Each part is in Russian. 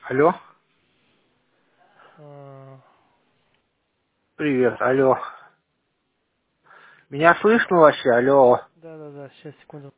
Алло, А, привет, алло. Меня слышно вообще, алло. Да, сейчас, секунду.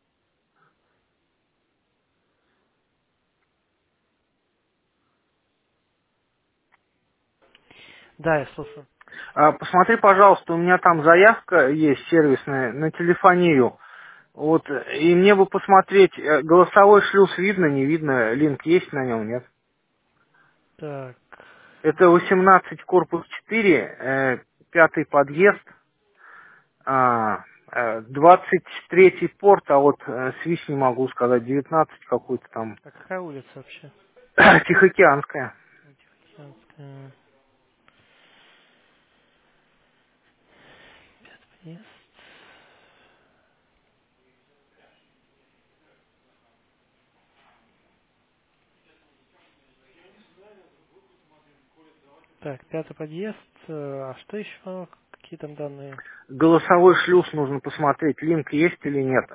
Да, я слушаю. Посмотри, пожалуйста, у меня там заявка есть сервисная на телефонию. Вот, и мне бы посмотреть, голосовой шлюз видно, не видно, линк есть на нем, нет? Так, Это 18 корпус 4, пятый подъезд, 23 порт, а вот свич не могу сказать, 19 какой-то там, а какая улица вообще? Тихоокеанская. Тихоокеанская. Подъезд. Так, пятый подъезд. А что еще? Какие там данные? Голосовой шлюз нужно посмотреть, линк есть или нет.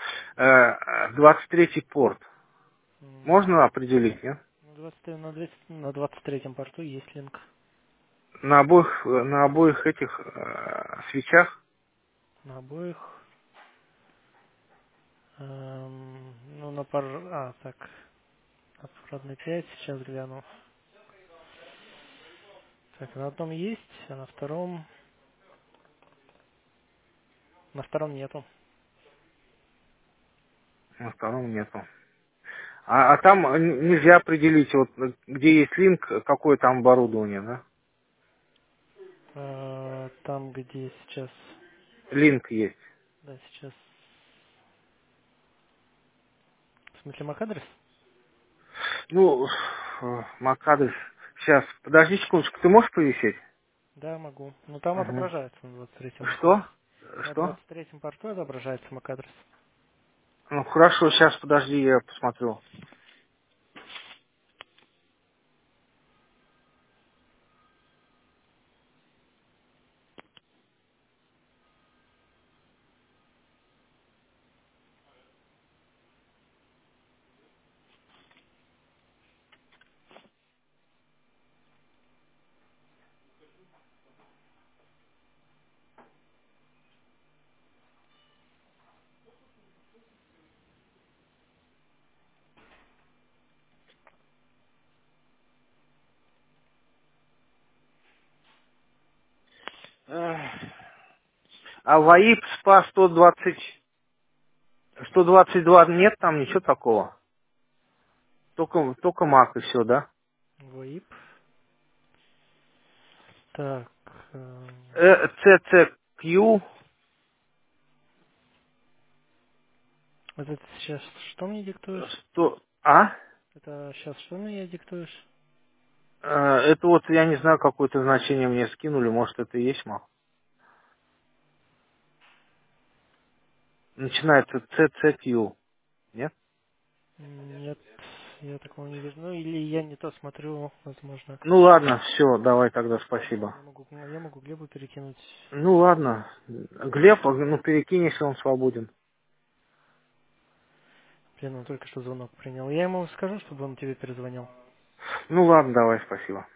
23 порт. М, Можно определить, нет? На 20, на 23 порту есть линк. На обоих этих свечах На обоих. Ну, на пар... А, так. На парадной 5 сейчас гляну. Так, на одном есть, а на втором... На втором нету. на втором нету. А там нельзя определить, вот где есть линк, какое там оборудование, да? Там, где сейчас... Линк есть. Да, сейчас... В смысле, MAC-адрес? Ну, MAC-адрес. Сейчас, подожди секундочку, ты можешь повисеть? Да, могу. Ну, там Мгм. отображается на 23-м. Что? На Что? 23-м порту отображается MAC-адрес. Ну, хорошо, сейчас, подожди, я посмотрю. А ВАИП СПА 122 нет там ничего такого. Только Мак и все, да? VoIP. Так. CCQ Это ты сейчас что мне диктуешь? 100... А? Это сейчас что мне диктуешь? Это вот, я не знаю, какое-то значение мне скинули, может, это и есть Мак. Начинается CCQ, нет? Нет, я такого не вижу. Ну, или я не то смотрю, возможно. Ну ладно, все, давай тогда спасибо. Я могу Глебу перекинуть. Ну ладно, Глеб, ну перекинь, если он свободен. Блин, он только что звонок принял. Я ему скажу, чтобы он тебе перезвонил. Ну ладно, давай, спасибо.